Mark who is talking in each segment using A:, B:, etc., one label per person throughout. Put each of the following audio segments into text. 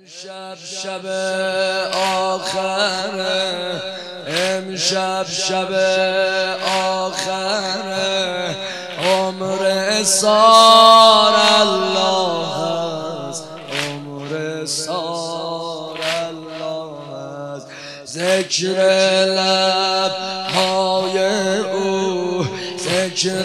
A: امشب شب آخره، امشب شب آخره، عمر سار الله است، عمر سار الله است. ذکر لب‌های او، ذکر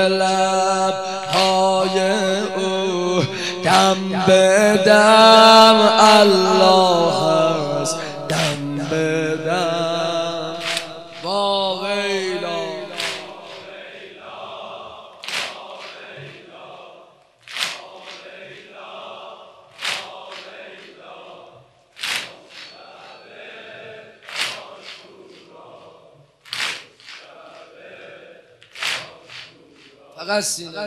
A: لب‌های او، دم به دم الله است، دم به دم. وا ویلا فقط سینه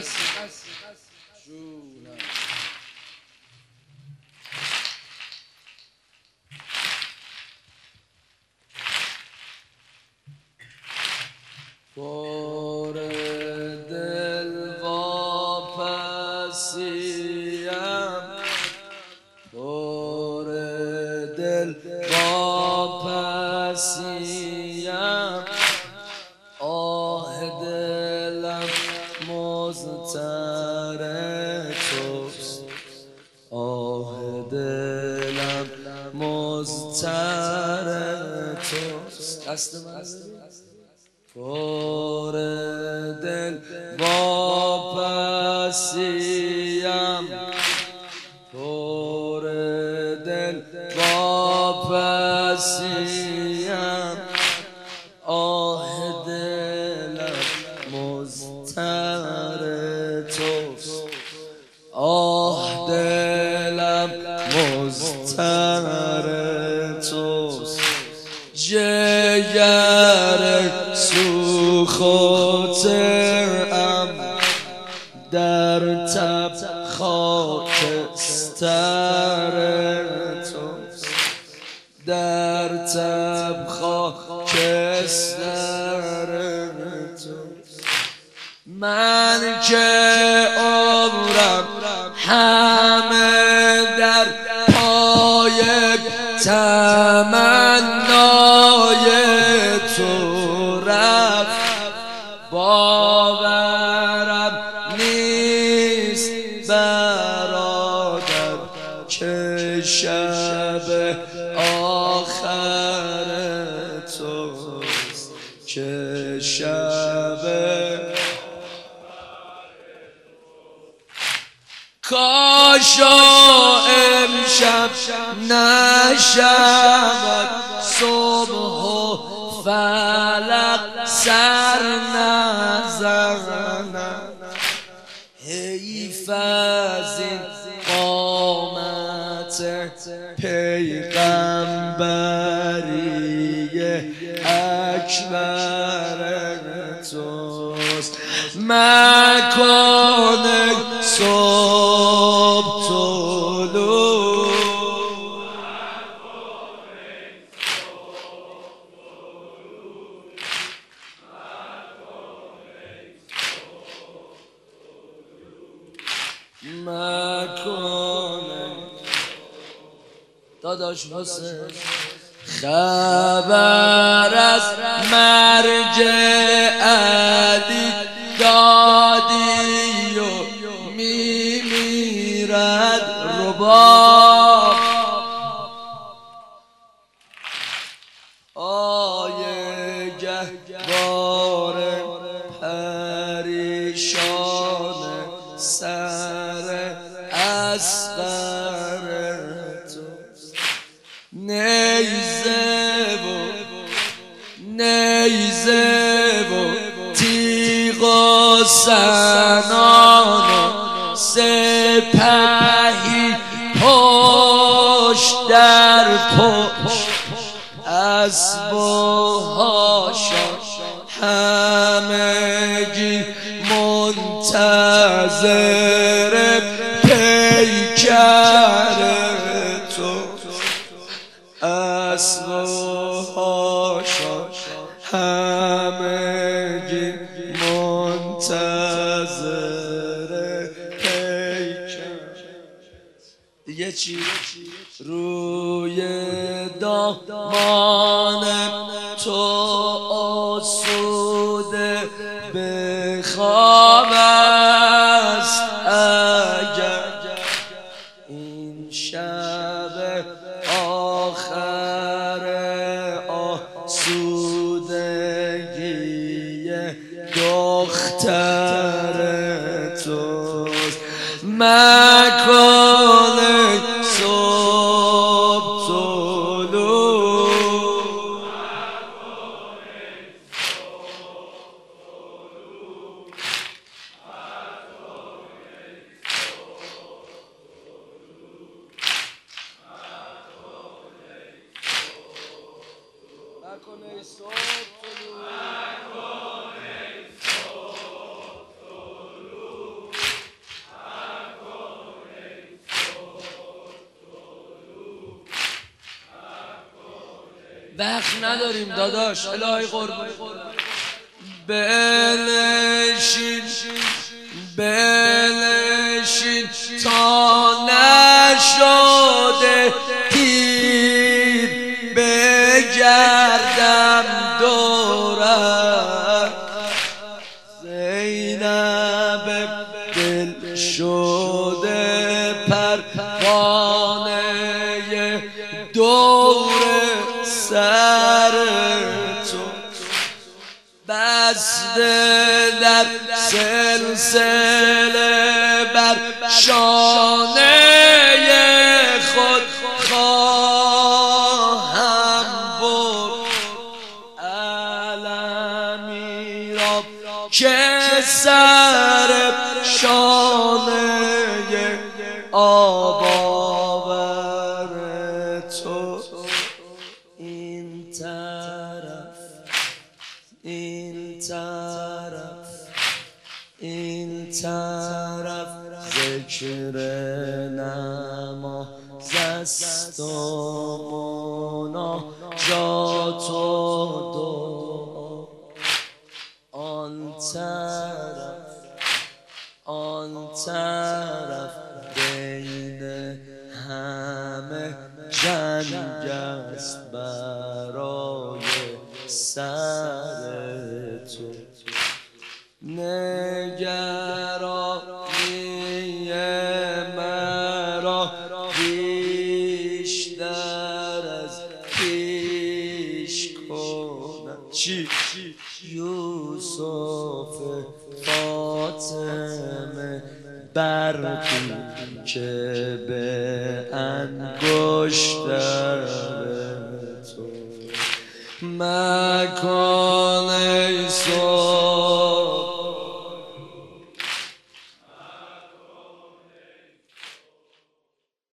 A: پر دل واپسیم، پر دل واپسیم، آه دلم مضطر توست، آه دلم مضطر توست. دست من پر دل واپسیم، پر دل واپسیم، آه دلم مضطر توست، آه دلم مضطر توست. جگر سوختم در تب خاکستر توست، در تب خاکستر توست. من که عمرم همه در پای تمنای تو رفت، باورم نیست برادر که شب آخر توست، که شب کاشا امشب نشود صبح و فلق سر نزند، حیف از این قامت پیغمبری اکبر توست. مکن صبح طلوع، مکن داداش حسین خبر از مرگ علی دادی و میمیرد رباب، آیه گهوار پریشان سر اصغر توست. نیزه و تیغ و سنان و سپهی پشت در پشت، اسب و حاشا همگی منتظر پیکر توست، اسب و حاشا همگی منتظر پیکر. دیگه چی روی دامان تو آسوده به خواب است اگر این شب آخر آسودگی دختر توست مکن صبح طلوع وقت نداریم داداش الهی قربون بنشین بنشین تا نشده پیر بگردم دورت زینب دل شده پروانه دور سر تو بسته در سلسله بر شانه خود خواهم برد علمی را که سر شانه آباور تو این طرف این طرف این طرف ذکر نماز است و مناجات و دعا آن طرف بین همه جنگ است برای سر تو نگرانی مرا بیشتر از پیش کند چی یوسف فاطمه برقی که به انگشتر تو مکان